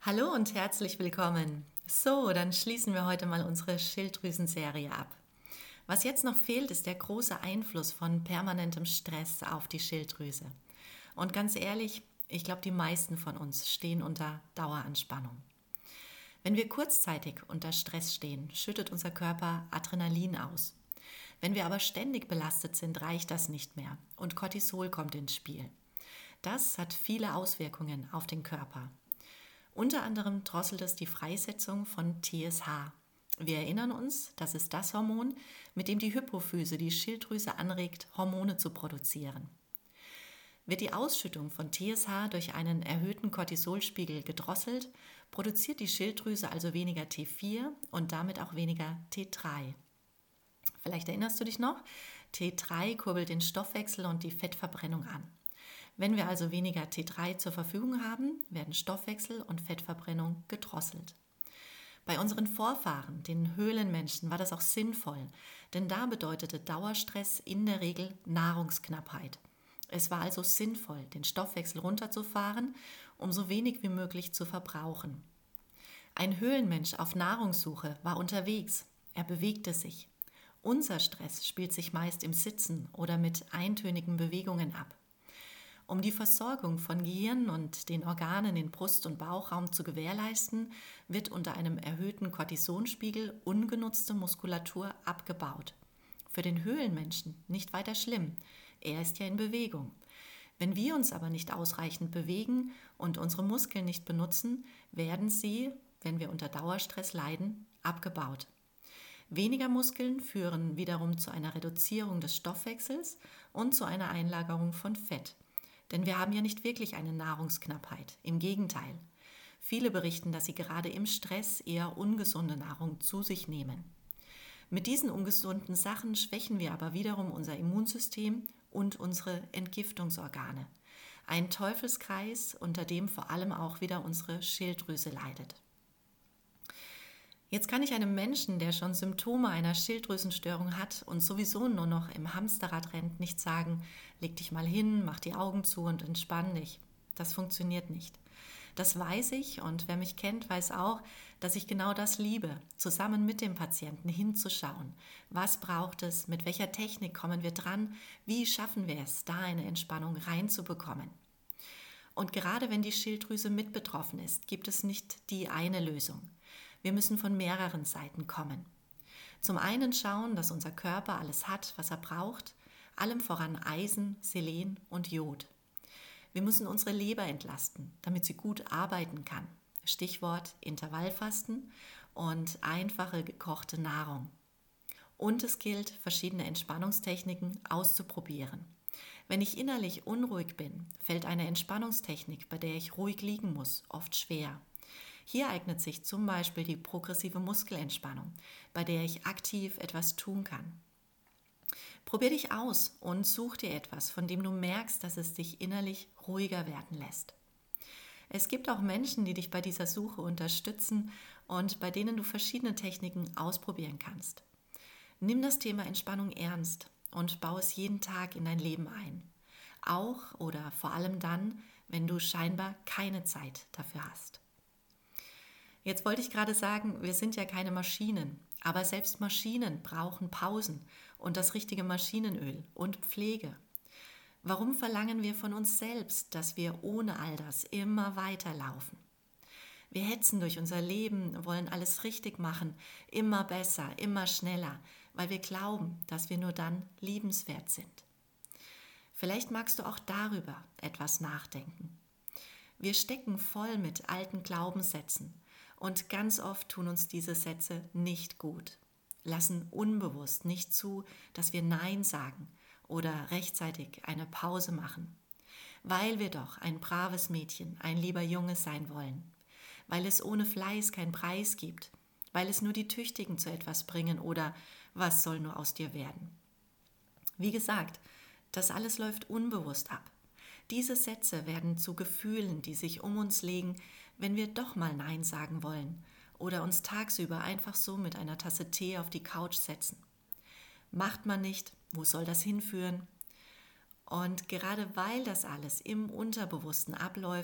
Hallo und herzlich willkommen. So, dann schließen wir heute mal unsere Schilddrüsenserie ab. Was jetzt noch fehlt, ist der große Einfluss von permanentem Stress auf die Schilddrüse. Und ganz ehrlich, ich glaube, die meisten von uns stehen unter Daueranspannung. Wenn wir kurzzeitig unter Stress stehen, schüttet unser Körper Adrenalin aus. Wenn wir aber ständig belastet sind, reicht das nicht mehr und Cortisol kommt ins Spiel. Das hat viele Auswirkungen auf den Körper. Unter anderem drosselt es die Freisetzung von TSH. Wir erinnern uns, das ist das Hormon, mit dem die Hypophyse die Schilddrüse anregt, Hormone zu produzieren. Wird die Ausschüttung von TSH durch einen erhöhten Cortisolspiegel gedrosselt, produziert die Schilddrüse also weniger T4 und damit auch weniger T3. Vielleicht erinnerst du dich noch, T3 kurbelt den Stoffwechsel und die Fettverbrennung an. Wenn wir also weniger T3 zur Verfügung haben, werden Stoffwechsel und Fettverbrennung gedrosselt. Bei unseren Vorfahren, den Höhlenmenschen, war das auch sinnvoll, denn da bedeutete Dauerstress in der Regel Nahrungsknappheit. Es war also sinnvoll, den Stoffwechsel runterzufahren, um so wenig wie möglich zu verbrauchen. Ein Höhlenmensch auf Nahrungssuche war unterwegs, er bewegte sich. Unser Stress spielt sich meist im Sitzen oder mit eintönigen Bewegungen ab. Um die Versorgung von Gehirn und den Organen in Brust- und Bauchraum zu gewährleisten, wird unter einem erhöhten Cortisolspiegel ungenutzte Muskulatur abgebaut. Für den Höhlenmenschen nicht weiter schlimm, er ist ja in Bewegung. Wenn wir uns aber nicht ausreichend bewegen und unsere Muskeln nicht benutzen, werden sie, wenn wir unter Dauerstress leiden, abgebaut. Weniger Muskeln führen wiederum zu einer Reduzierung des Stoffwechsels und zu einer Einlagerung von Fett. Denn wir haben ja nicht wirklich eine Nahrungsknappheit. Im Gegenteil. Viele berichten, dass sie gerade im Stress eher ungesunde Nahrung zu sich nehmen. Mit diesen ungesunden Sachen schwächen wir aber wiederum unser Immunsystem und unsere Entgiftungsorgane. Ein Teufelskreis, unter dem vor allem auch wieder unsere Schilddrüse leidet. Jetzt kann ich einem Menschen, der schon Symptome einer Schilddrüsenstörung hat und sowieso nur noch im Hamsterrad rennt, nicht sagen, leg dich mal hin, mach die Augen zu und entspann dich. Das funktioniert nicht. Das weiß ich und wer mich kennt, weiß auch, dass ich genau das liebe, zusammen mit dem Patienten hinzuschauen. Was braucht es, mit welcher Technik kommen wir dran, wie schaffen wir es, da eine Entspannung reinzubekommen. Und gerade wenn die Schilddrüse mit betroffen ist, gibt es nicht die eine Lösung. Wir müssen von mehreren Seiten kommen. Zum einen schauen, dass unser Körper alles hat, was er braucht, allem voran Eisen, Selen und Jod. Wir müssen unsere Leber entlasten, damit sie gut arbeiten kann. Stichwort Intervallfasten und einfache gekochte Nahrung. Und es gilt, verschiedene Entspannungstechniken auszuprobieren. Wenn ich innerlich unruhig bin, fällt eine Entspannungstechnik, bei der ich ruhig liegen muss, oft schwer. Hier eignet sich zum Beispiel die progressive Muskelentspannung, bei der ich aktiv etwas tun kann. Probier dich aus und such dir etwas, von dem du merkst, dass es dich innerlich ruhiger werden lässt. Es gibt auch Menschen, die dich bei dieser Suche unterstützen und bei denen du verschiedene Techniken ausprobieren kannst. Nimm das Thema Entspannung ernst und baue es jeden Tag in dein Leben ein. Auch oder vor allem dann, wenn du scheinbar keine Zeit dafür hast. Jetzt wollte ich gerade sagen, wir sind ja keine Maschinen, aber selbst Maschinen brauchen Pausen und das richtige Maschinenöl und Pflege. Warum verlangen wir von uns selbst, dass wir ohne all das immer weiterlaufen? Wir hetzen durch unser Leben, wollen alles richtig machen, immer besser, immer schneller, weil wir glauben, dass wir nur dann liebenswert sind. Vielleicht magst du auch darüber etwas nachdenken. Wir stecken voll mit alten Glaubenssätzen und ganz oft tun uns diese Sätze nicht gut, lassen unbewusst nicht zu, dass wir Nein sagen oder rechtzeitig eine Pause machen, weil wir doch ein braves Mädchen, ein lieber Junge sein wollen, weil es ohne Fleiß keinen Preis gibt, weil es nur die Tüchtigen zu etwas bringen oder was soll nur aus dir werden. Wie gesagt, das alles läuft unbewusst ab. Diese Sätze werden zu Gefühlen, die sich um uns legen, wenn wir doch mal Nein sagen wollen oder uns tagsüber einfach so mit einer Tasse Tee auf die Couch setzen. Macht man nicht, wo soll das hinführen? Und gerade weil das alles im Unterbewussten abläuft,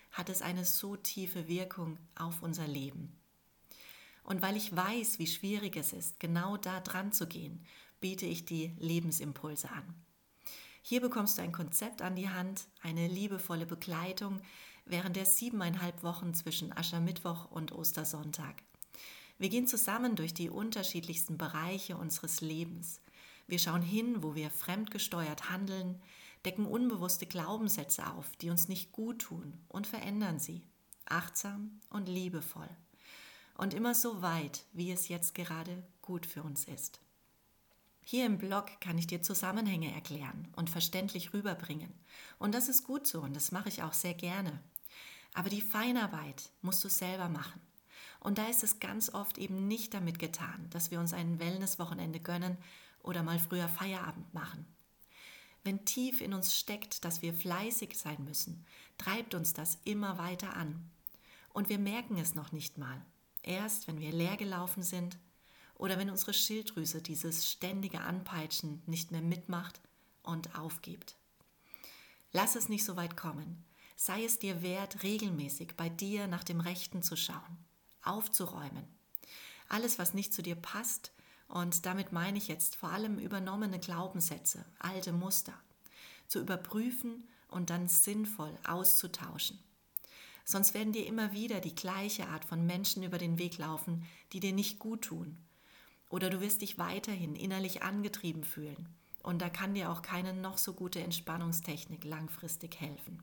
hat es eine so tiefe Wirkung auf unser Leben. Und weil ich weiß, wie schwierig es ist, genau da dran zu gehen, biete ich die Lebensimpulse an. Hier bekommst du ein Konzept an die Hand, eine liebevolle Begleitung während der 7,5 Wochen zwischen Aschermittwoch und Ostersonntag. Wir gehen zusammen durch die unterschiedlichsten Bereiche unseres Lebens. Wir schauen hin, wo wir fremdgesteuert handeln, decken unbewusste Glaubenssätze auf, die uns nicht gut tun, und verändern sie, achtsam und liebevoll. Und immer so weit, wie es jetzt gerade gut für uns ist. Hier im Blog kann ich dir Zusammenhänge erklären und verständlich rüberbringen. Und das ist gut so und das mache ich auch sehr gerne. Aber die Feinarbeit musst du selber machen. Und da ist es ganz oft eben nicht damit getan, dass wir uns ein Wellnesswochenende gönnen oder mal früher Feierabend machen. Wenn tief in uns steckt, dass wir fleißig sein müssen, treibt uns das immer weiter an. Und wir merken es noch nicht mal. Erst wenn wir leer gelaufen sind oder wenn unsere Schilddrüse dieses ständige Anpeitschen nicht mehr mitmacht und aufgibt. Lass es nicht so weit kommen. Sei es dir wert, regelmäßig bei dir nach dem Rechten zu schauen, aufzuräumen. Alles, was nicht zu dir passt, und damit meine ich jetzt vor allem übernommene Glaubenssätze, alte Muster, zu überprüfen und dann sinnvoll auszutauschen. Sonst werden dir immer wieder die gleiche Art von Menschen über den Weg laufen, die dir nicht gut tun. Oder du wirst dich weiterhin innerlich angetrieben fühlen. Und da kann dir auch keine noch so gute Entspannungstechnik langfristig helfen.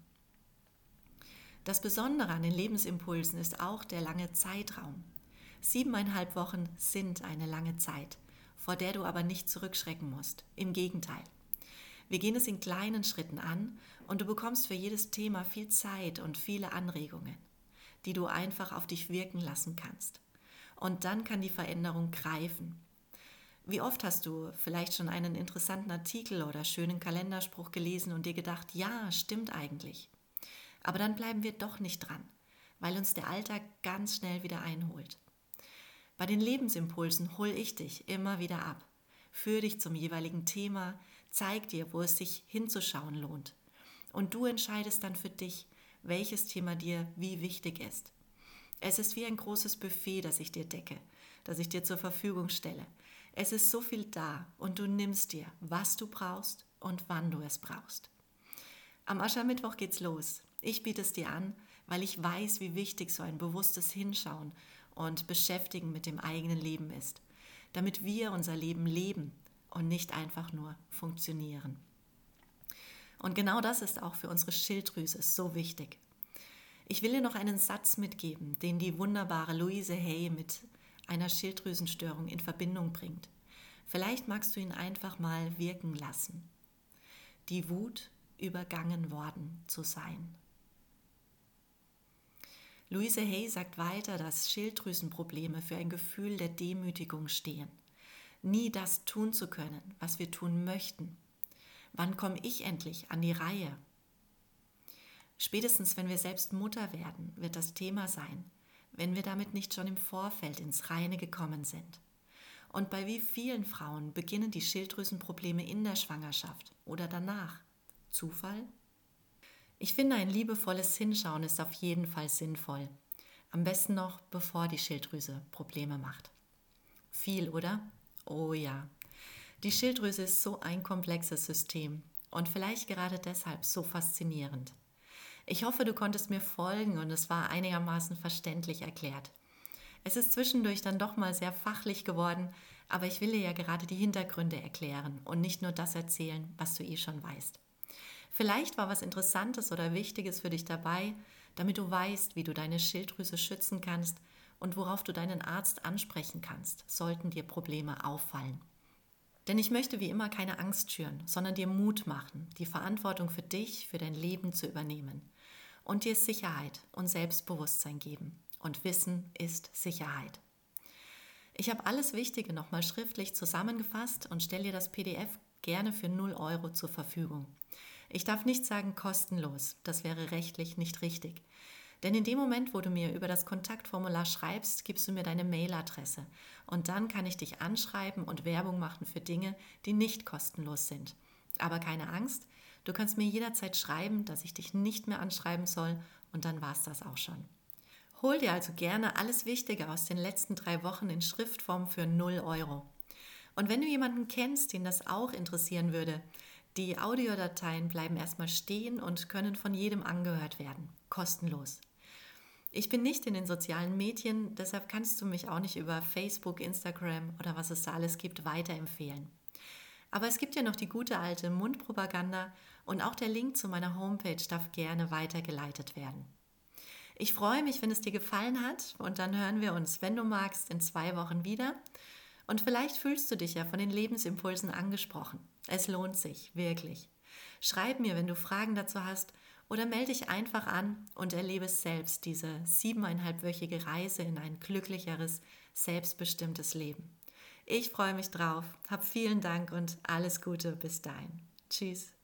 Das Besondere an den Lebensimpulsen ist auch der lange Zeitraum. 7,5 Wochen sind eine lange Zeit, vor der du aber nicht zurückschrecken musst. Im Gegenteil. Wir gehen es in kleinen Schritten an und du bekommst für jedes Thema viel Zeit und viele Anregungen, die du einfach auf dich wirken lassen kannst. Und dann kann die Veränderung greifen. Wie oft hast du vielleicht schon einen interessanten Artikel oder schönen Kalenderspruch gelesen und dir gedacht, ja, stimmt eigentlich. Aber dann bleiben wir doch nicht dran, weil uns der Alltag ganz schnell wieder einholt. Bei den Lebensimpulsen hole ich dich immer wieder ab, führe dich zum jeweiligen Thema, zeig dir, wo es sich hinzuschauen lohnt. Und du entscheidest dann für dich, welches Thema dir wie wichtig ist. Es ist wie ein großes Buffet, das ich dir decke, das ich dir zur Verfügung stelle. Es ist so viel da und du nimmst dir, was du brauchst und wann du es brauchst. Am Aschermittwoch geht's los. Ich biete es dir an, weil ich weiß, wie wichtig so ein bewusstes Hinschauen und Beschäftigen mit dem eigenen Leben ist, damit wir unser Leben leben und nicht einfach nur funktionieren. Und genau das ist auch für unsere Schilddrüse so wichtig. Ich will dir noch einen Satz mitgeben, den die wunderbare Louise Hay mit einer Schilddrüsenstörung in Verbindung bringt. Vielleicht magst du ihn einfach mal wirken lassen. Die Wut, übergangen worden zu sein. Louise Hay sagt weiter, dass Schilddrüsenprobleme für ein Gefühl der Demütigung stehen. Nie das tun zu können, was wir tun möchten. Wann komme ich endlich an die Reihe? Spätestens, wenn wir selbst Mutter werden, wird das Thema sein, wenn wir damit nicht schon im Vorfeld ins Reine gekommen sind. Und bei wie vielen Frauen beginnen die Schilddrüsenprobleme in der Schwangerschaft oder danach? Zufall? Ich finde, ein liebevolles Hinschauen ist auf jeden Fall sinnvoll. Am besten noch, bevor die Schilddrüse Probleme macht. Viel, oder? Oh ja. Die Schilddrüse ist so ein komplexes System und vielleicht gerade deshalb so faszinierend. Ich hoffe, du konntest mir folgen und es war einigermaßen verständlich erklärt. Es ist zwischendurch dann doch mal sehr fachlich geworden, aber ich will dir ja gerade die Hintergründe erklären und nicht nur das erzählen, was du eh schon weißt. Vielleicht war was Interessantes oder Wichtiges für dich dabei, damit du weißt, wie du deine Schilddrüse schützen kannst und worauf du deinen Arzt ansprechen kannst, sollten dir Probleme auffallen. Denn ich möchte wie immer keine Angst schüren, sondern dir Mut machen, die Verantwortung für dich, für dein Leben zu übernehmen und dir Sicherheit und Selbstbewusstsein geben. Und Wissen ist Sicherheit. Ich habe alles Wichtige nochmal schriftlich zusammengefasst und stelle dir das PDF gerne für 0 € zur Verfügung. Ich darf nicht sagen kostenlos, das wäre rechtlich nicht richtig. Denn in dem Moment, wo du mir über das Kontaktformular schreibst, gibst du mir deine Mailadresse und dann kann ich dich anschreiben und Werbung machen für Dinge, die nicht kostenlos sind. Aber keine Angst, du kannst mir jederzeit schreiben, dass ich dich nicht mehr anschreiben soll und dann war es das auch schon. Hol dir also gerne alles Wichtige aus den letzten 3 Wochen in Schriftform für 0 €. Und wenn du jemanden kennst, den das auch interessieren würde, die Audiodateien bleiben erstmal stehen und können von jedem angehört werden, kostenlos. Ich bin nicht in den sozialen Medien, deshalb kannst du mich auch nicht über Facebook, Instagram oder was es da alles gibt, weiterempfehlen. Aber es gibt ja noch die gute alte Mundpropaganda und auch der Link zu meiner Homepage darf gerne weitergeleitet werden. Ich freue mich, wenn es dir gefallen hat und dann hören wir uns, wenn du magst, in 2 Wochen wieder. Und vielleicht fühlst du dich ja von den Lebensimpulsen angesprochen. Es lohnt sich, wirklich. Schreib mir, wenn du Fragen dazu hast oder melde dich einfach an und erlebe selbst diese 7,5-wöchige Reise in ein glücklicheres, selbstbestimmtes Leben. Ich freue mich drauf, hab vielen Dank und alles Gute bis dahin. Tschüss.